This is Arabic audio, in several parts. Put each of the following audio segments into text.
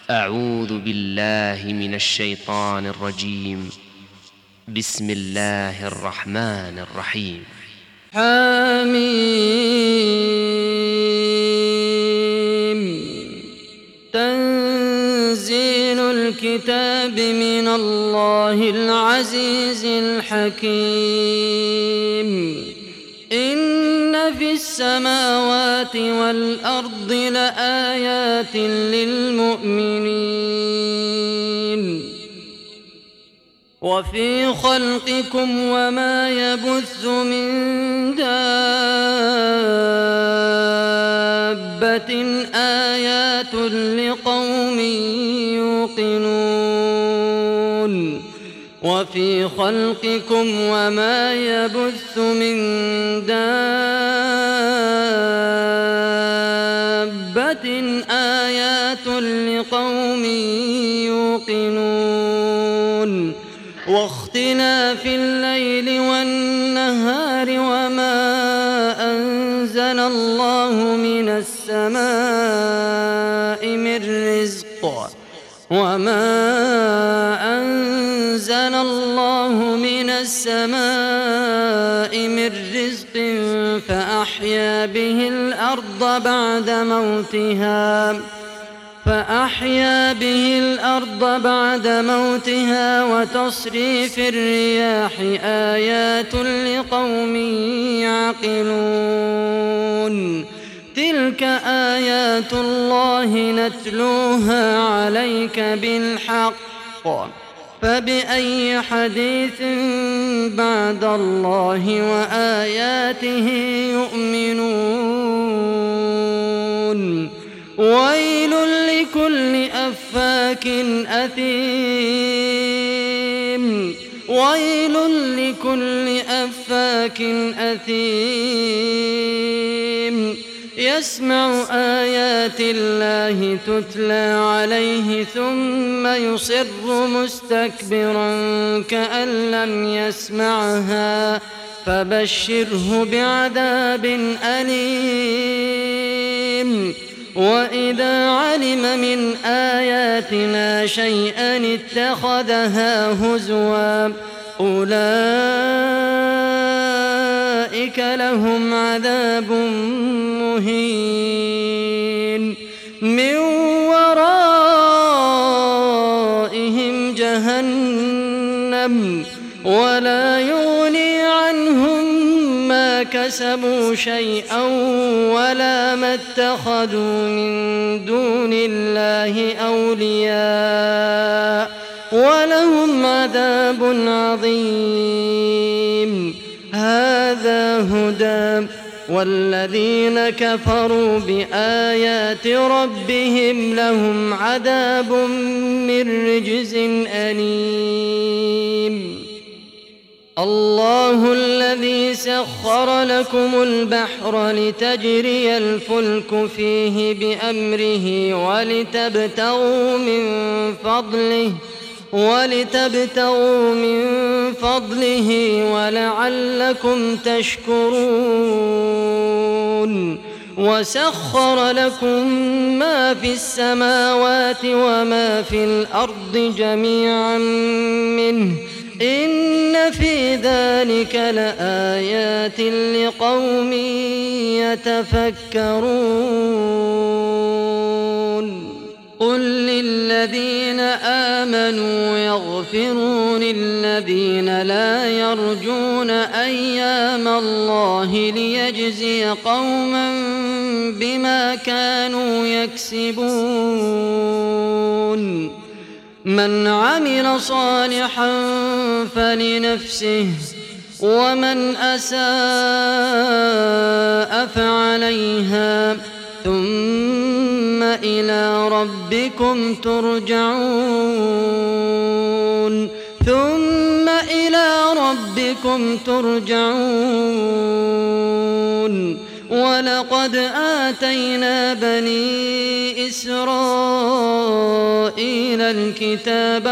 أعوذ بالله من الشيطان الرجيم. بسم الله الرحمن الرحيم. حميم. تنزيل الكتاب من الله العزيز الحكيم. إن في السماوات والأرض لآيات للمؤمنين وفي خلقكم وما يبث من دابة آيات لقوم يوقنون وفي خلقكم وما يبث من دابة آيات لقوم يوقنون واختلاف الليل والنهار وما أنزل الله من السماء من رزق فأحيا به الأرض بعد موتها وتصريف الرياح آيات لقوم يعقلون. تلك آيات الله نتلوها عليك بالحق فبأي حديث بعد الله وآياته يؤمنون. ويل لكل أفاك أثيم يسمع آيات الله تتلى عليه ثم يصر مستكبرا كأن لم يسمعها فبشره بعذاب أليم. وإذا علم من آياتنا شيئا اتخذها هزوا أولئك لهم عذاب مهين من ورائهم جهنم ولا يغني عنهم ما كسبوا شيئا ولا ما اتخذوا من دون الله أولياء ولهم عذاب عظيم. هذا هدى والذين كفروا بآيات ربهم لهم عذاب من رجز أليم. الله الذي سخر لكم البحر لتجري الفلك فيه بأمره ولتبتغوا من فضله ولعلكم تشكرون. وسخر لكم ما في السماوات وما في الأرض جميعا منه إن في ذلك لآيات لقوم يتفكرون. قل للذين آمنوا يغفروا للذين لا يرجون أيام الله ليجزي قوما بما كانوا يكسبون. من عمل صالحا فلنفسه ومن أساء فعليها ثم إلى ربكم ترجعون. ولقد آتينا بني إسرائيل الكتاب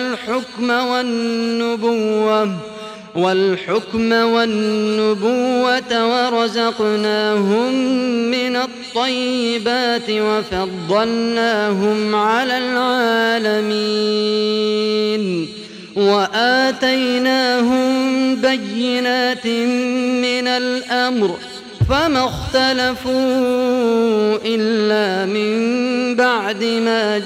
والحكم والنبوة ورزقناهم من الطيبات وفضلناهم على العالمين. العالمين وآتيناهم بينات من الأمر فما اختلفوا إلا من بعد ما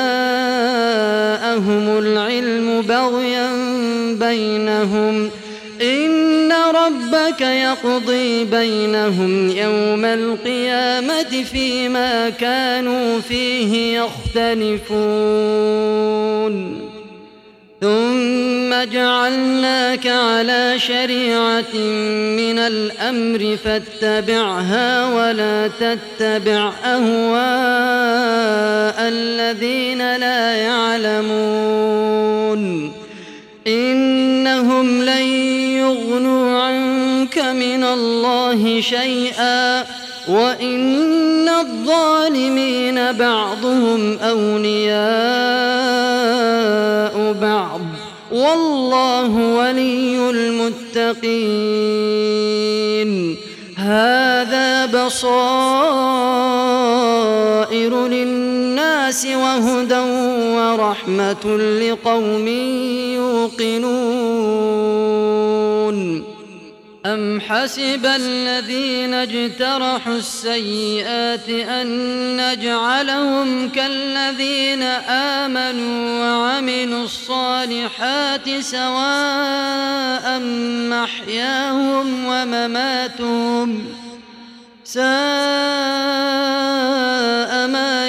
جاءهم العلم بغيا بينهم إن ربك يقضي بينهم يوم القيامة فيما كانوا فيه يختلفون ثم جعلناك على شريعة من الأمر فاتبعها ولا تتبع أهواء الذين لا يعلمون إنهم لن يغنوا عنك من الله شيئا وإن الظالمين بعضهم أولياء بعض والله ولي المتقين هذا بصائر للناس وهدى ورحمة لقوم يوقنون أم حسب الذين اجترحوا السيئات أن نجعلهم كالذين آمنوا وعملوا الصالحات سواء محياهم ومماتهم ساء ما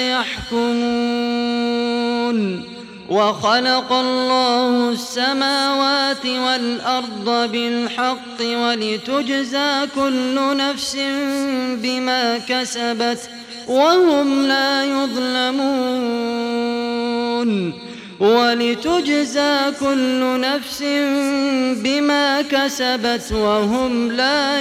يحكمون وخلق الله السماوات والأرض بالحق ولتجزى كل نفس بما كسبت وهم لا يظلمون ولتجزى كل نفس بما كسبت وهم لا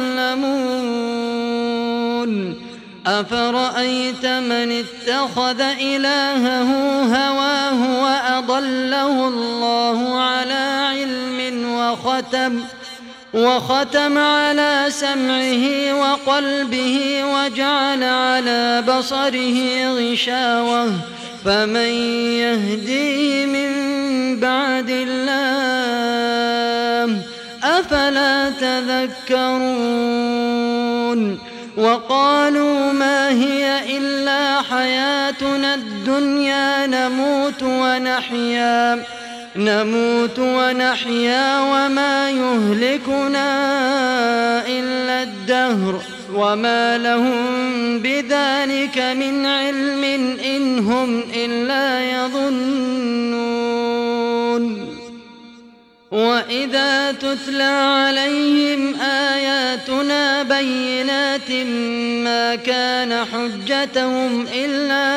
يظلمون أفرأيت من اتخذ إلهه هواه وأضله الله على علم وختم على سمعه وقلبه وجعل على بصره غشاوة فمن يهديه من بعد الله أفلا تذكرون وقالوا ما هي إلا حياتنا الدنيا نموت ونحيا وما يهلكنا إلا الدهر وما لهم بذلك من علم إن هم إلا يظنون وإذا تتلى عليهم آياتنا بينات ما كان حجتهم إلا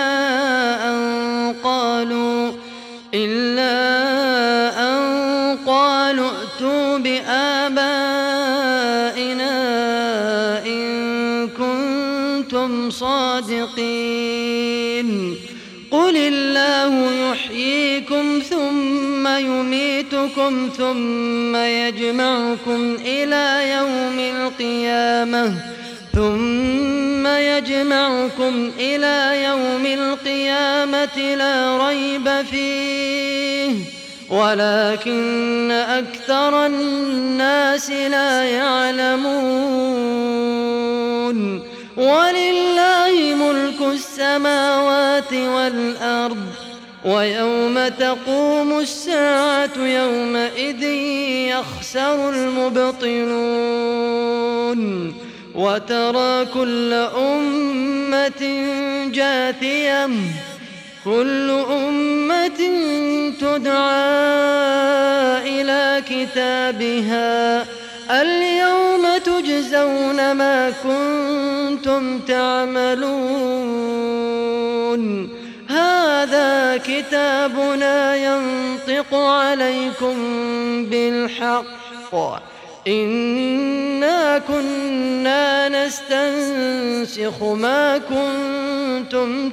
أن قالوا ائتوا بآبائنا إن كنتم صادقين قل الله يحييكم ثم يميتكم ثم يجمعكم إلى يوم القيامة لا ريب فيه ولكن أكثر الناس لا يعلمون ولله ملك السماوات والأرض ويوم تقوم الساعة يومئذ يخسر المبطلون وترى كل أمة جاثية كل أمة تدعى إلى كتابها اليوم تجزون ما كنتم تعملون هذا كتابنا ينطق عليكم بالحق إنا كنا نستنسخ ما كنتم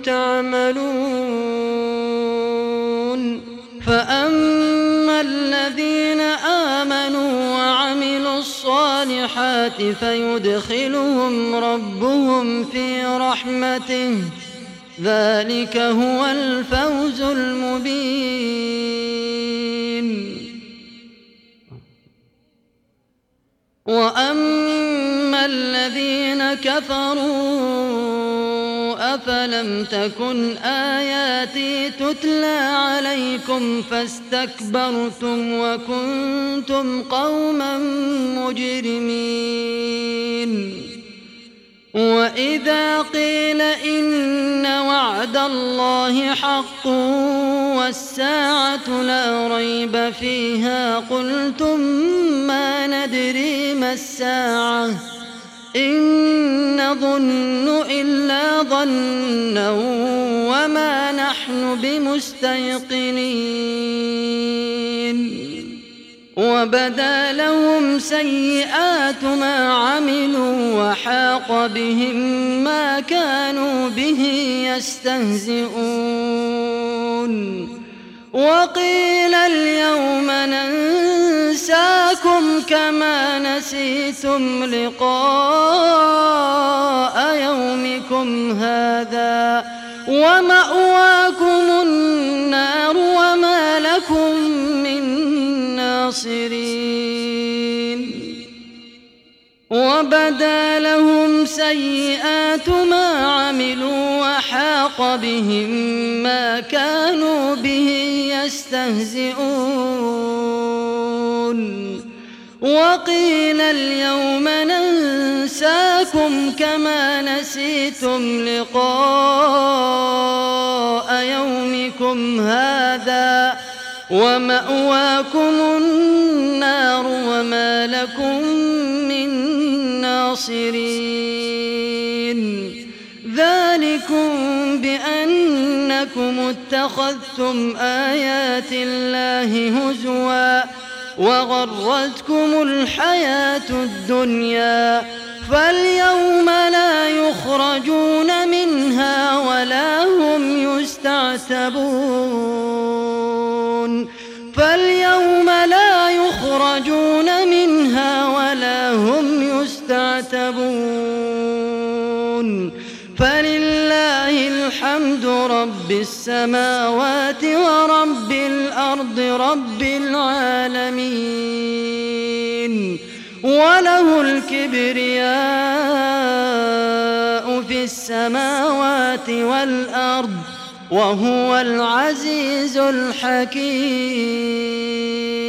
تعملون فأما الذين آمنوا وعملوا الصالحات فيدخلهم ربهم في رحمته ذلك هو الفوز المبين. وأما الذين كفروا أفلم تكن آياتي تتلى عليكم فاستكبرتم وكنتم قوما مجرمين. وإذا قيل إن وعد الله حق والساعة لا ريب فيها قلتم ما ندري ما الساعة إن نظن إلا ظنا وما نحن بمستيقنين. وبدا لهم سيئات ما عملوا وحاق بهم ما كانوا به يستهزئون. وقيل اليوم ننساكم كما نسيتم لقاء يومكم هذا ومأواكم النار وما لكم من ناصرين. وبدا لهم سيئات ما عملوا وحاق بهم ما كانوا به يستهزئون. وقيل اليوم ننساكم كما نسيتم لقاء يومكم هذا ومأواكم النار وما لكم من ناصرين. ذلكم بأنكم اتخذتم آيات الله هزوا وغرتكم الحياة الدنيا فاليوم لا يخرجون منها ولا هم يستعتبون. فاليوم لا يخرجون منها ولا هم يستعتبون. فلله الحمد رب السماوات ورب الأرض رب العالمين. وله الكبرياء في السماوات والأرض وهو العزيز الحكيم.